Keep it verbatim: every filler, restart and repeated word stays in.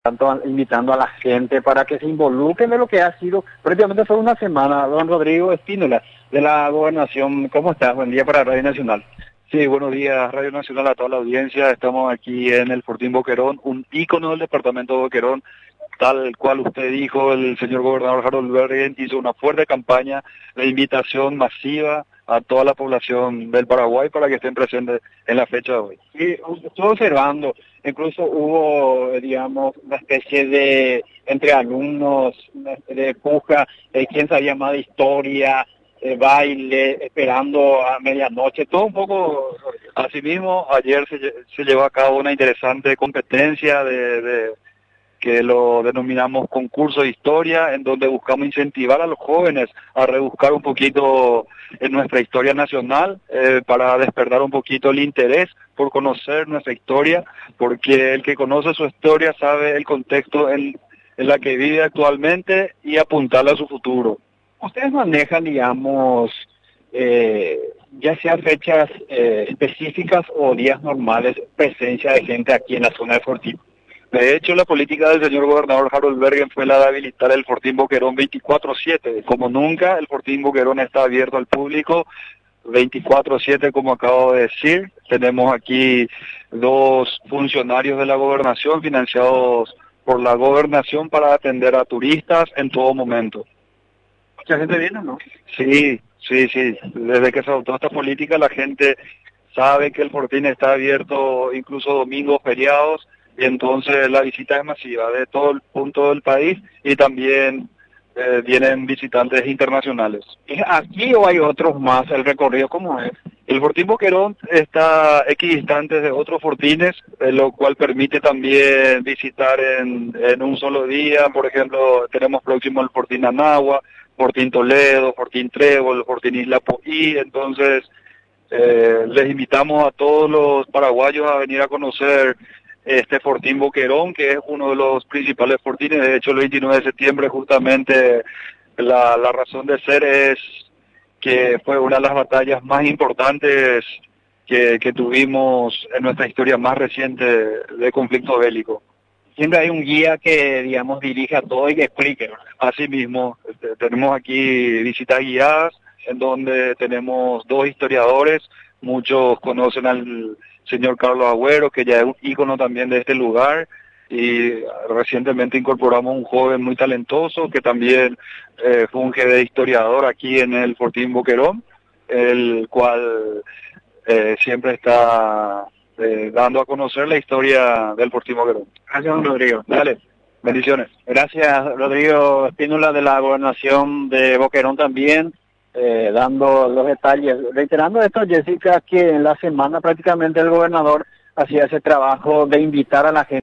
tanto invitando a la gente para que se involucren en lo que ha sido, prácticamente fue una semana. Don Rodrigo Espínola, de la Gobernación, ¿cómo estás? Buen día para Radio Nacional. Sí, buenos días, Radio Nacional, a toda la audiencia. Estamos aquí en el Fortín Boquerón, un ícono del departamento de Boquerón. Tal cual usted dijo, el señor gobernador Harold Bergen hizo una fuerte campaña de invitación masiva a toda la población del Paraguay para que estén presentes en la fecha de hoy. Sí, estuve observando, incluso hubo, digamos, una especie de, entre alumnos, de puja, eh, quién sabía más de historia, eh, baile, esperando a medianoche, todo un poco. Asimismo, ayer se, se llevó a cabo una interesante competencia de... de que lo denominamos concurso de historia, en donde buscamos incentivar a los jóvenes a rebuscar un poquito en nuestra historia nacional, eh, para despertar un poquito el interés por conocer nuestra historia, porque el que conoce su historia sabe el contexto en, en la que vive actualmente y apuntarle a su futuro. Ustedes manejan, digamos, eh, ya sea fechas eh, específicas o días normales, presencia de gente aquí en la zona de Fortín. De hecho, la política del señor gobernador Harold Bergen fue la de habilitar el Fortín Boquerón veinticuatro siete. Como nunca, el Fortín Boquerón está abierto al público veinticuatro siete, como acabo de decir. Tenemos aquí dos funcionarios de la gobernación financiados por la gobernación para atender a turistas en todo momento. ¿Mucha gente viene, no? Sí, sí, sí. Desde que se adoptó esta política, la gente sabe que el Fortín está abierto incluso domingos, feriados, y entonces la visita es masiva de todo el punto del país y también eh, vienen visitantes internacionales. ¿Es aquí o hay otros más? ¿El recorrido cómo es? El Fortín Boquerón está equidistante de otros fortines, eh, lo cual permite también visitar en, en un solo día. Por ejemplo, tenemos próximo el Fortín Anagua, Fortín Toledo, Fortín Trébol, Fortín Isla Poí. Entonces, eh, les invitamos a todos los paraguayos a venir a conocer este Fortín Boquerón, que es uno de los principales fortines. De hecho, el veintinueve de septiembre justamente la, la razón de ser es que fue una de las batallas más importantes que, que tuvimos en nuestra historia más reciente de conflicto bélico. Siempre hay un guía que, digamos, dirige a todo y que explique, ¿verdad? Asimismo, tenemos aquí visitas guiadas, en donde tenemos dos historiadores. Muchos conocen al señor Carlos Agüero, que ya es un ícono también de este lugar, y recientemente incorporamos un joven muy talentoso que también eh, funge de historiador aquí en el Fortín Boquerón, el cual eh, siempre está eh, dando a conocer la historia del Fortín Boquerón. Gracias, don Rodrigo. Dale, bendiciones. Gracias, Rodrigo Espínola, de la Gobernación de Boquerón también. Eh, dando los detalles, reiterando esto, Jessica, que en la semana prácticamente el gobernador hacía ese trabajo de invitar a la gente